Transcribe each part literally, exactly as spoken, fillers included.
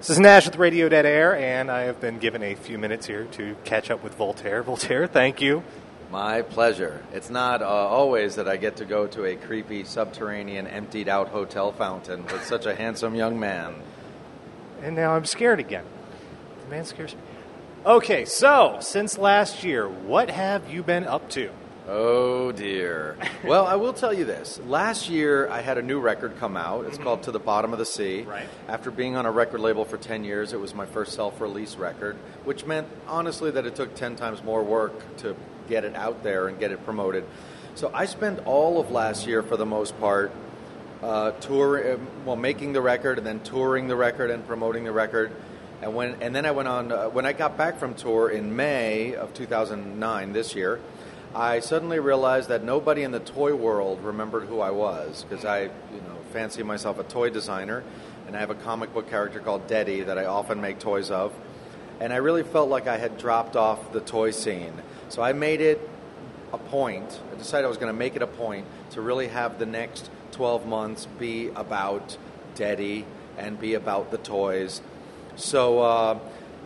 This is Nash with Radio Dead Air, and I have been given a few minutes here to catch up with Voltaire. Voltaire, thank you. My pleasure. It's not uh, always that I get to go to a creepy, subterranean, emptied-out hotel fountain with such a handsome young man. And now I'm scared again. The man scares me. Okay, so, since last year, what have you been up to? Oh, dear. Well, I will tell you this. Last year, I had a new record come out. It's mm-hmm. called To the Bottom of the Sea. Right. After being on a record label for ten years, it was my first self-release record, which meant, honestly, that it took ten times more work to get it out there and get it promoted. So I spent all of last year, for the most part, uh, tour, well, making the record and then touring the record and promoting the record. And when and then I went on, uh, when I got back from tour in May of two thousand nine, this year, I suddenly realized that nobody in the toy world remembered who I was, because I, you know, fancy myself a toy designer, and I have a comic book character called Deddy that I often make toys of, and I really felt like I had dropped off the toy scene. So I made it a point, I decided I was going to make it a point to really have the next twelve months be about Deddy and be about the toys. So, uh,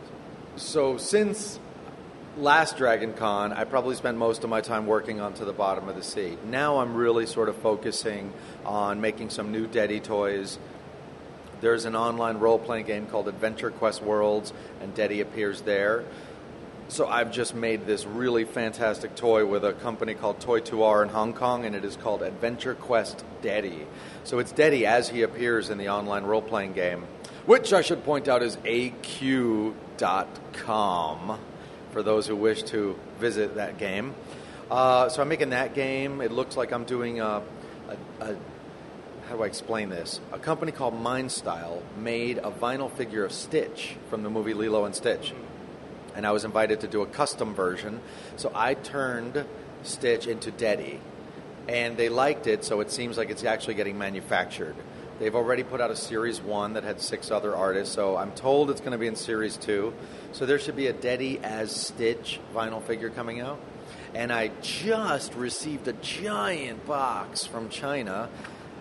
so since last Dragon Con, I probably spent most of my time working on To the Bottom of the Sea. Now I'm really sort of focusing on making some new Deddy toys. There's an online role-playing game called Adventure Quest Worlds, and Deddy appears there. So I've just made this really fantastic toy with a company called Toy two R in Hong Kong, and it is called Adventure Quest Deddy. So it's Deddy as he appears in the online role-playing game, which I should point out is A Q dot com. For those who wish to visit that game. Uh, so I'm making that game. It looks like I'm doing a, a, a, how do I explain this? A company called MindStyle made a vinyl figure of Stitch from the movie Lilo and Stitch. And I was invited to do a custom version. So I turned Stitch into Deddy. And they liked it, so it seems like it's actually getting manufactured. They've already put out a Series one that had six other artists, so I'm told it's going to be in Series two. So there should be a Deddy as Stitch vinyl figure coming out. And I just received a giant box from China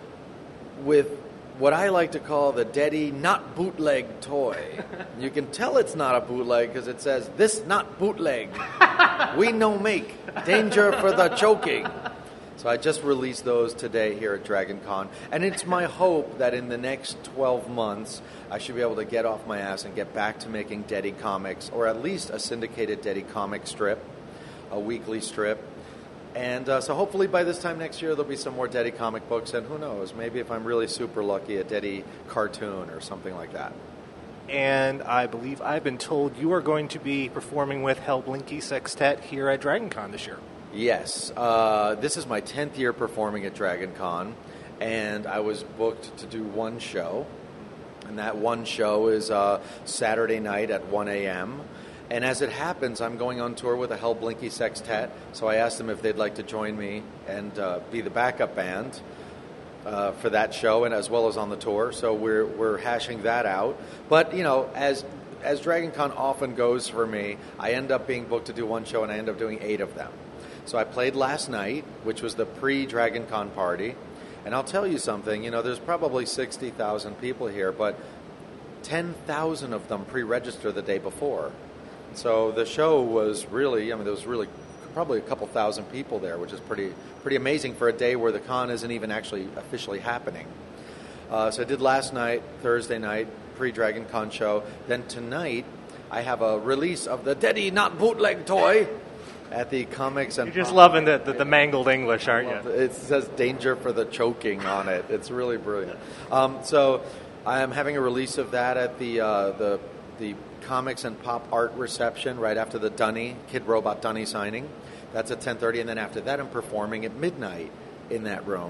with what I like to call the Deddy not bootleg toy. You can tell it's not a bootleg because it says, "This not bootleg. We no make. Danger for the choking." So I just released those today here at Dragon Con. And it's my hope that in the next twelve months, I should be able to get off my ass and get back to making Deddy comics, or at least a syndicated Deddy comic strip, a weekly strip. And uh, so hopefully by this time next year, there'll be some more Deddy comic books. And who knows, maybe if I'm really super lucky, a Deddy cartoon or something like that. And I believe I've been told you are going to be performing with Hellblinky Sextet here at Dragon Con this year. Yes. Uh, this is my tenth year performing at Dragon Con, and I was booked to do one show, and that one show is uh, Saturday night at one a.m., and as it happens, I'm going on tour with a Hellblinky Sextet, so I asked them if they'd like to join me and uh, be the backup band uh, for that show, and as well as on the tour, so we're we're hashing that out. But, you know, as as Dragon Con often goes for me, I end up being booked to do one show, and I end up doing eight of them. So I played last night, which was the pre-Dragon Con party, and I'll tell you something, you know, there's probably sixty thousand people here, but ten thousand of them pre-register the day before. So the show was really, I mean, there was really probably a couple thousand people there, which is pretty pretty amazing for a day where the con isn't even actually officially happening. Uh, so I did last night, Thursday night, pre-Dragon Con show. Then tonight, I have a release of the Deddy Not Bootleg toy at the Comics and You're just Pop- loving the, the, the mangled English, aren't you? It says "Danger for the choking" on it. It's really brilliant. Um, so I am having a release of that at the uh, the the Comics and Pop Art reception right after the Dunny Kid Robot Dunny signing. That's at ten thirty, and then after that, I'm performing at midnight in that room.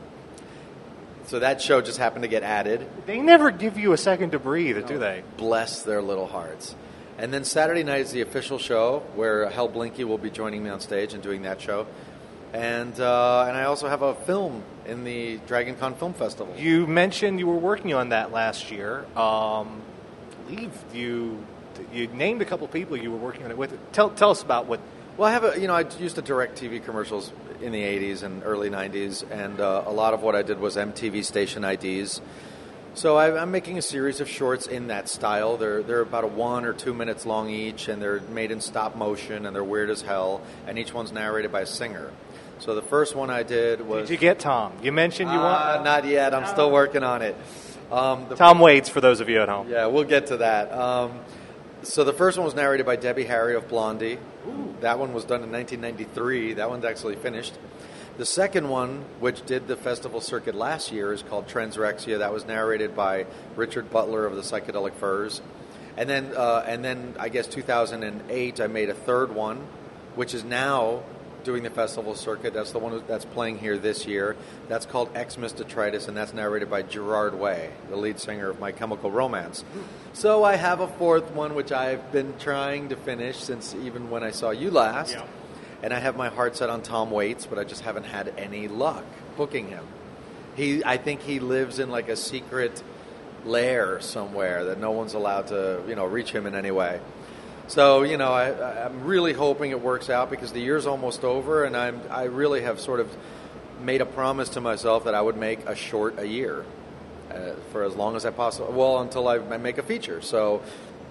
So that show just happened to get added. They never give you a second to breathe, no. do they? Bless their little hearts. And then Saturday night is the official show where Hellblinky will be joining me on stage and doing that show. And uh, and I also have a film in the Dragon Con Film Festival. You mentioned you were working on that last year. Um, I believe you you named a couple of people you were working on it with. Tell tell us about what. Well, I have a you know I used to direct T V commercials in the eighties and early nineties, and uh, a lot of what I did was M T V station I Ds. So I, I'm making a series of shorts in that style. They're they're about a one or two minutes long each, and they're made in stop motion, and they're weird as hell. And each one's narrated by a singer. So the first one I did was. Did you get Tom? You mentioned you uh, want. Not yet. I'm still working on it. Um, the Tom Waits, for those of you at home. Yeah, we'll get to that. Um, so the first one was narrated by Debbie Harry of Blondie. Ooh. That one was done in nineteen ninety-three. That one's actually finished. The second one, which did the festival circuit last year, is called Transrexia. That was narrated by Richard Butler of the Psychedelic Furs. And then, uh, and then I guess two thousand eight, I made a third one, which is now doing the festival circuit. That's the one that's playing here this year. That's called Xmas Detritus, and that's narrated by Gerard Way, the lead singer of My Chemical Romance. So I have a fourth one, which I've been trying to finish since even when I saw you last. Yeah. And I have my heart set on Tom Waits, but I just haven't had any luck booking him. He, I think he lives in like a secret lair somewhere that no one's allowed to, you know, reach him in any way. So, you know, I, I'm really hoping it works out because the year's almost over, and I'm, I really have sort of made a promise to myself that I would make a short a year uh, for as long as I possibly, well, until I, I make a feature. So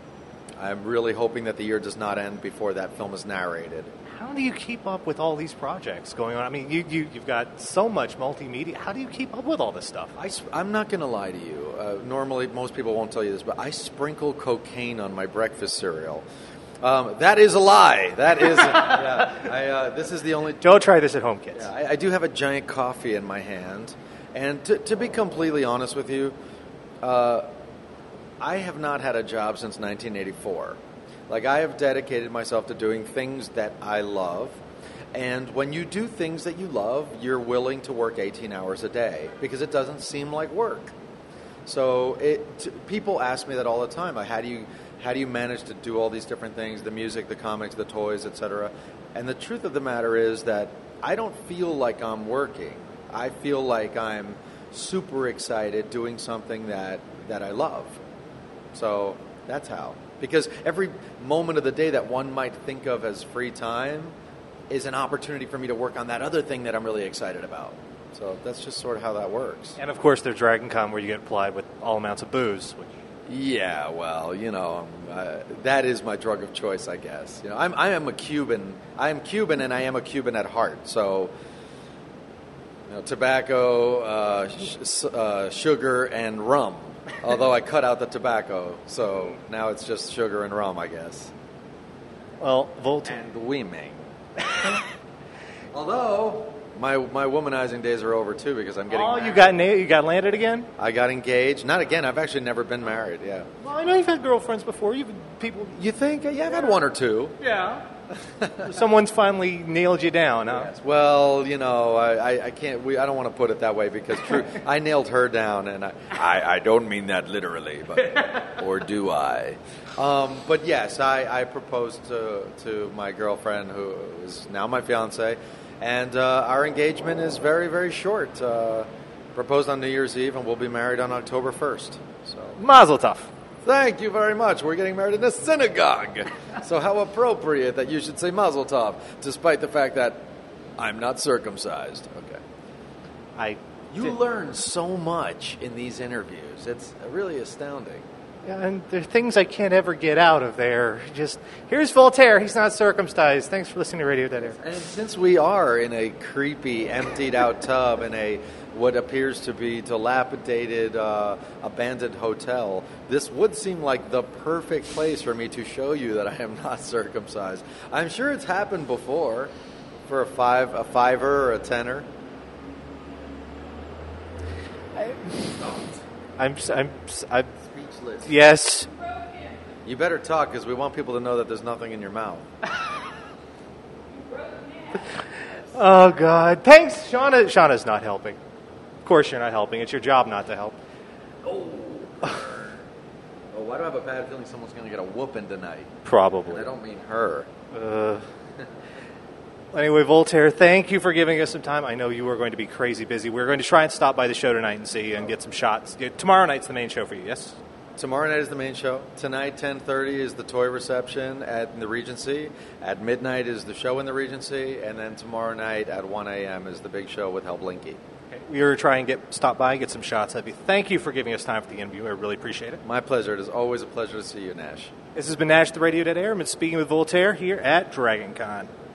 I'm really hoping that the year does not end before that film is narrated. How do you keep up with all these projects going on? I mean, you, you, you've got so much multimedia. How do you keep up with all this stuff? I, I'm not going to lie to you. Uh, normally, most people won't tell you this, but I sprinkle cocaine on my breakfast cereal. Um, that is a lie. That is. yeah, I, uh, this is the only. Don't try this at home, kids. Yeah, I, I do have a giant coffee in my hand, and to, to be completely honest with you, uh, I have not had a job since nineteen eighty-four. Like, I have dedicated myself to doing things that I love. And when you do things that you love, you're willing to work eighteen hours a day because it doesn't seem like work. So it, t- people ask me that all the time. Like, how do you how do you manage to do all these different things, the music, the comics, the toys, et cetera? And the truth of the matter is that I don't feel like I'm working. I feel like I'm super excited doing something that, that I love. So that's how. Because every moment of the day that one might think of as free time is an opportunity for me to work on that other thing that I'm really excited about. So that's just sort of how that works. And, of course, there's Dragon Con where you get plied with all amounts of booze. Which... Yeah, well, you know, uh, that is my drug of choice, I guess. You know, I'm, I am a Cuban. I am Cuban, and I am a Cuban at heart. So, you know, tobacco, uh, sh- uh, sugar, and rum. Although I cut out the tobacco, so now it's just sugar and rum, I guess. Well, Voltaire. And women. Although my my womanizing days are over too because I'm getting. Oh, married. you got na- you got landed again? I got engaged. Not again. I've actually never been married. Yeah. Well, I know you've had girlfriends before. You've people. You think? Yeah, I've had one or two. Yeah. Someone's finally nailed you down, huh? Yes. Well, you know, I, I, I can't. We, I don't want to put it that way because true, I nailed her down, and I, I, I don't mean that literally, but or do I? Um, but yes, I, I proposed to to my girlfriend, who is now my fiance, and uh, our engagement is very very short. Uh, proposed on New Year's Eve, and we'll be married on October first. So Mazel tov. Thank you very much. We're getting married in a synagogue. So how appropriate that you should say Mazel Tov, despite the fact that I'm not circumcised. Okay. I. You did. learn so much in these interviews. It's really astounding. Yeah, and there are things I can't ever get out of there. Just, here's Voltaire. He's not circumcised. Thanks for listening to Radio Dead Air. And since we are in a creepy, emptied-out tub in a what appears to be dilapidated, uh, abandoned hotel, this would seem like the perfect place for me to show you that I am not circumcised. I'm sure it's happened before for a five, a fiver or a tenner. I, I'm, I'm, I'm, Speechless. Yes. You better talk because we want people to know that there's nothing in your mouth. Oh, God. Thanks. Shauna. Shauna's not helping. Of course you're not helping. It's your job not to help. Oh. Oh, why do I have a bad feeling someone's going to get a whooping tonight? Probably. And I don't mean her. Uh, anyway, Voltaire, thank you for giving us some time. I know you were going to be crazy busy. We're going to try and stop by the show tonight and see and get some shots. Tomorrow night's the main show for you, yes? Tomorrow night is the main show. Tonight, ten thirty, is the toy reception at the Regency. At midnight is the show in the Regency. And then tomorrow night at one a.m. is the big show with Hell Blinky. Okay. We are trying to get stop by, get some shots of you. Thank you for giving us time for the interview. I really appreciate it. My pleasure. It is always a pleasure to see you, Nash. This has been Nash, the Radio Dead Airman, speaking with Voltaire here at DragonCon.